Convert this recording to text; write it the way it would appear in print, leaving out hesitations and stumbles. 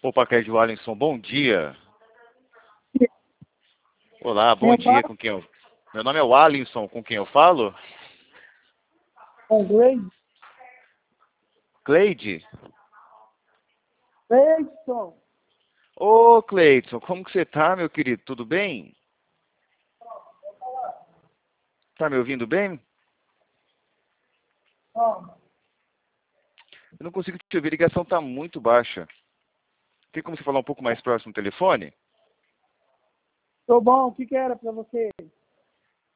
Opa, Clédio Alisson, bom dia. Olá, Quem bom eu dia, falo? com quem eu... Meu nome é o Alisson, com quem eu falo? Gleison. Cleide? Gleison. Ô, Cleidson, como que você tá, meu querido? Tudo bem? Tá me ouvindo bem? Eu não consigo te ouvir, a ligação tá muito baixa. Tem como você falar um pouco mais próximo no telefone? Tô bom, o que era pra você?